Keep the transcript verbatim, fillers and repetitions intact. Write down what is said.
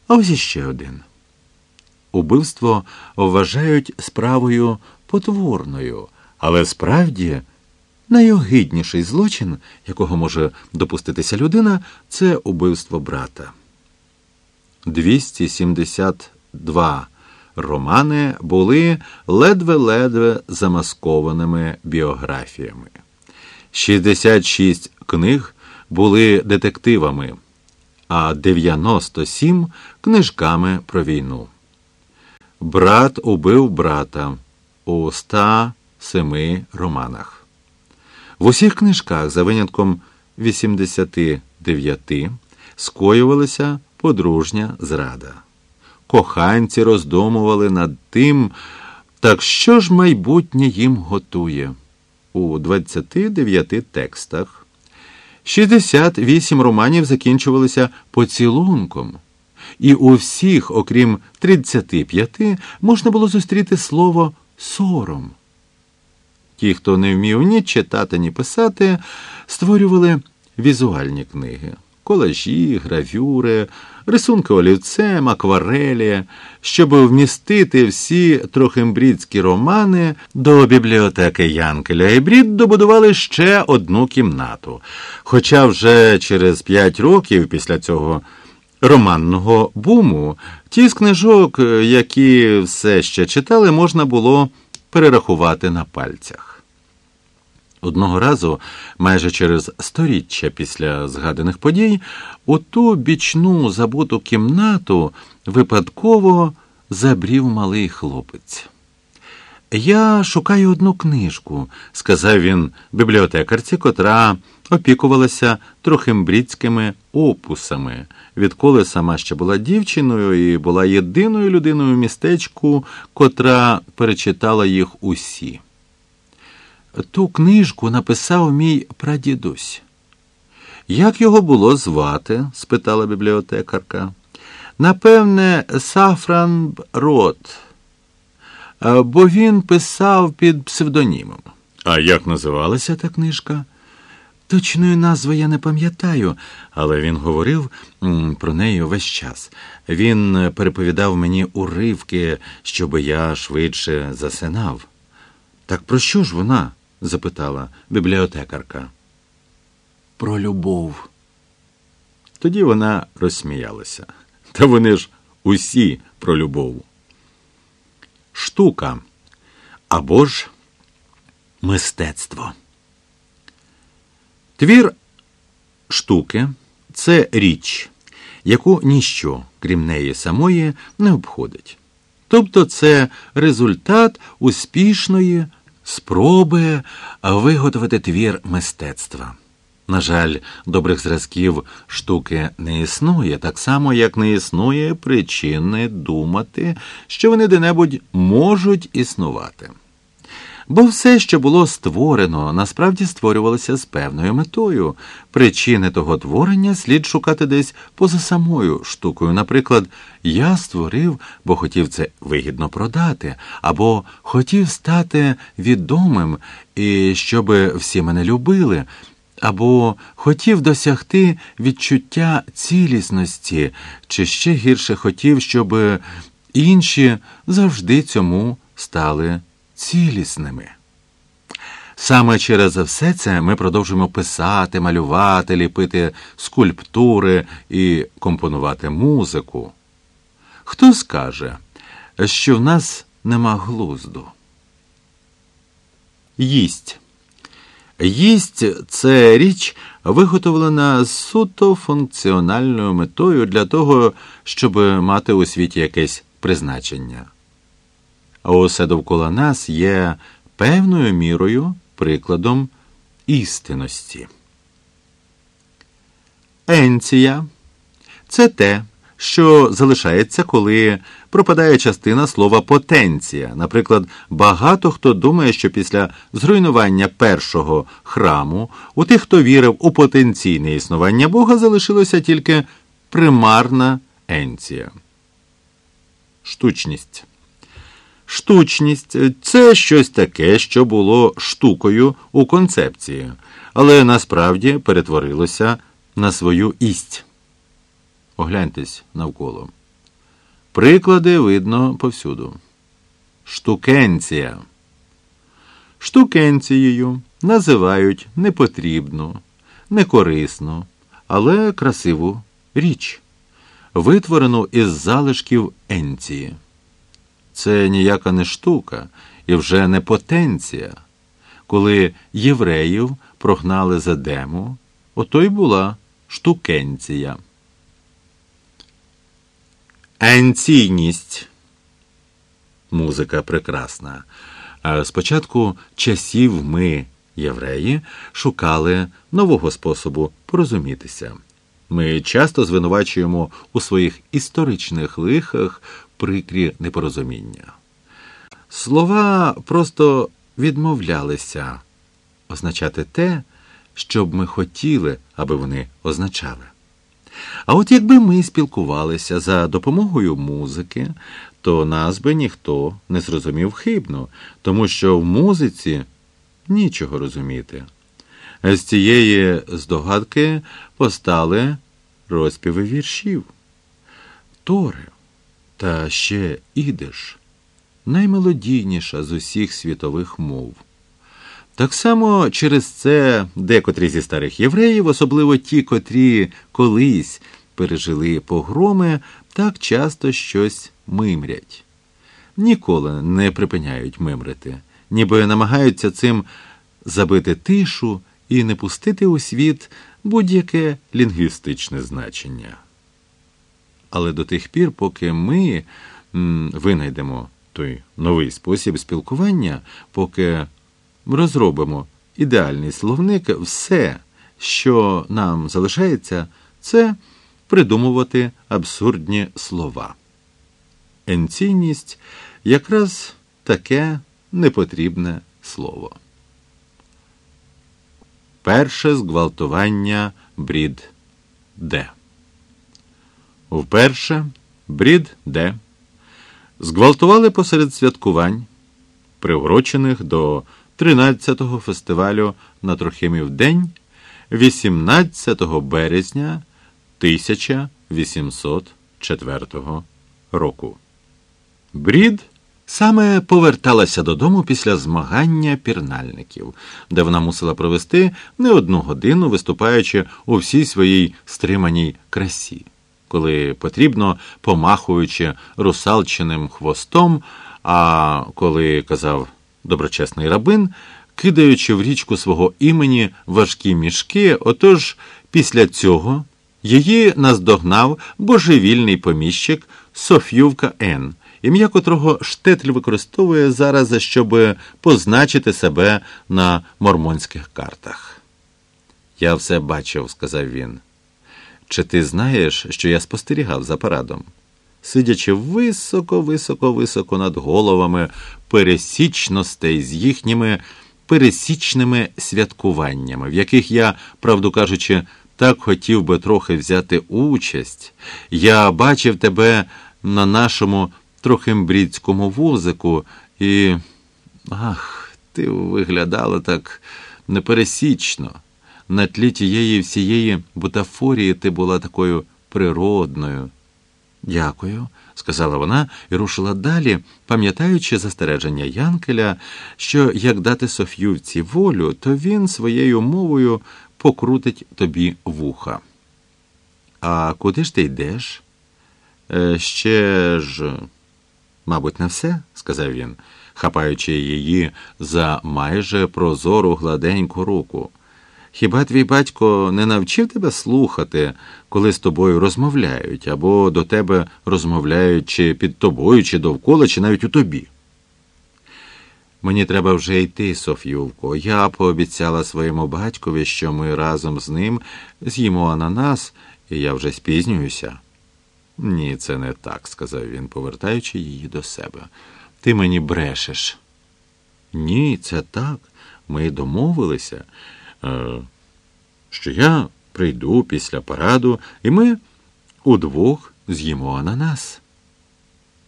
А ось іще один. Убивство вважають справою потворною, але справді найогидніший злочин, якого може допуститися людина, це убивство брата. двісті сімдесят два романи були ледве-ледве замаскованими біографіями. шістдесят шість книг були детективами, а дев'яносто сім – книжками про війну. Брат убив брата у ста семи романах. В усіх книжках, за винятком вісімдесяти дев'яти, скоювалася подружня зрада. Коханці роздумували над тим, так що ж майбутнє їм готує. У двадцяти дев'яти текстах шістдесят вісім романів закінчувалися поцілунком, і у всіх, окрім тридцяти п'яти, можна було зустріти слово «сором». Ті, хто не вмів ні читати, ні писати, створювали візуальні книги. Колажі, гравюри, рисунки олівцем, акварелі. Щоб вмістити всі трохимбрідські романи, до бібліотеки Янкеля і Брід добудували ще одну кімнату. Хоча вже через п'ять років після цього романного буму ті з книжок, які все ще читали, можна було перерахувати на пальцях. Одного разу, майже через сторіччя після згаданих подій, у ту бічну забуту кімнату випадково забрів малий хлопець. «Я шукаю одну книжку», – сказав він бібліотекарці, котра опікувалася трохимбрідськими опусами, відколи сама ще була дівчиною і була єдиною людиною в містечку, котра перечитала їх усі. «Ту книжку написав мій прадідусь». «Як його було звати?» – спитала бібліотекарка. «Напевне, Сафран Рот, бо він писав під псевдонімом». «А як називалася та книжка?» «Точної назви я не пам'ятаю, але він говорив м, про неї весь час. Він переповідав мені уривки, щоби я швидше засинав». «Так про що ж вона?» – запитала бібліотекарка. «Про любов». Тоді вона розсміялася. Та вони ж усі про любов. Штука або ж мистецтво. Твір штуки – це річ, яку ніщо, крім неї самої, не обходить. Тобто це результат успішної спроби виготовити твір мистецтва. На жаль, добрих зразків штуки не існує, так само, як не існує причини думати, що вони де-небудь можуть існувати. Бо все, що було створено, насправді створювалося з певною метою. Причини того творення слід шукати десь поза самою штукою. Наприклад, я створив, бо хотів це вигідно продати, або хотів стати відомим, і щоб всі мене любили, або хотів досягти відчуття цілісності, чи ще гірше хотів, щоб інші завжди цьому стали цілісними. Саме через все це ми продовжуємо писати, малювати, ліпити скульптури і компонувати музику. Хто скаже, що в нас нема глузду? Їсть. Їсть – це річ, виготовлена з суто функціональною метою для того, щоб мати у світі якесь призначення. А усе довкола нас є певною мірою прикладом істинності. Енція – це те, що залишається, коли пропадає частина слова «потенція». Наприклад, багато хто думає, що після зруйнування першого храму у тих, хто вірив у потенційне існування Бога, залишилося тільки примарна енція. Штучність. Штучність – це щось таке, що було штукою у концепції, але насправді перетворилося на свою ість. Огляньтесь навколо. Приклади видно повсюду. Штукенція. Штукенцією називають непотрібну, некорисну, але красиву річ, витворену із залишків енції. Це ніяка не штука і вже не потенція. Коли євреїв прогнали з Едему, ото й була штукенція. Енційність. Музика прекрасна. А спочатку часів ми, євреї, шукали нового способу порозумітися. Ми часто звинувачуємо у своїх історичних лихах прикрі непорозуміння. Слова просто відмовлялися означати те, що б ми хотіли, аби вони означали. А от якби ми спілкувалися за допомогою музики, то нас би ніхто не зрозумів хибно, тому що в музиці нічого розуміти. З цієї здогадки постали розпіви віршів. Тори та ще ідиш – наймелодійніша з усіх світових мов. Так само через це декотрі зі старих євреїв, особливо ті, котрі колись пережили погроми, так часто щось мимрять. Ніколи не припиняють мимрити, ніби намагаються цим забити тишу і не пустити у світ будь-яке лінгвістичне значення. Але до тих пір, поки ми м, винайдемо той новий спосіб спілкування, поки розробимо ідеальний словник, все, що нам залишається, це придумувати абсурдні слова. Енційність – якраз таке непотрібне слово. Перше зґвалтування Брід Д. Вперше Брід Д. зґвалтували посеред святкувань, приурочених до тринадцятого фестивалю на Трохимів день вісімнадцятого березня тисяча вісімсот четвертого року. Брід саме поверталася додому після змагання пірнальників, де вона мусила провести не одну годину, виступаючи у всій своїй стриманій красі, коли потрібно, помахуючи русалчиним хвостом, а коли, казав доброчесний рабин, кидаючи в річку свого імені важкі мішки, отож після цього її наздогнав божевільний поміщик Соф'ювка Н., ім'я котрого Штетль використовує зараз, щоб позначити себе на мормонських картах. «Я все бачив», – сказав він. «Чи ти знаєш, що я спостерігав за парадом? Сидячи високо-високо-високо над головами пересічностей з їхніми пересічними святкуваннями, в яких я, правду кажучи, так хотів би трохи взяти участь. Я бачив тебе на нашому трохимбрідському возику і... Ах, ти виглядала так непересічно. На тлі тієї всієї бутафорії ти була такою природною». «Дякую», – сказала вона і рушила далі, пам'ятаючи застереження Янкеля, що як дати Соф'ювці волю, то він своєю мовою покрутить тобі вуха. «А куди ж ти йдеш?» е, «Ще ж, мабуть, не все», – сказав він, хапаючи її за майже прозору гладеньку руку. «Хіба твій батько не навчив тебе слухати, коли з тобою розмовляють, або до тебе розмовляють чи під тобою, чи довкола, чи навіть у тобі?» «Мені треба вже йти, Соф'ювко. Я пообіцяла своєму батькові, що ми разом з ним з'їмо ананас, і я вже спізнююся». «Ні, це не так», – сказав він, повертаючи її до себе. «Ти мені брешеш». «Ні, це так. Ми домовилися, що я прийду після параду, і ми удвох з'їмо ананас».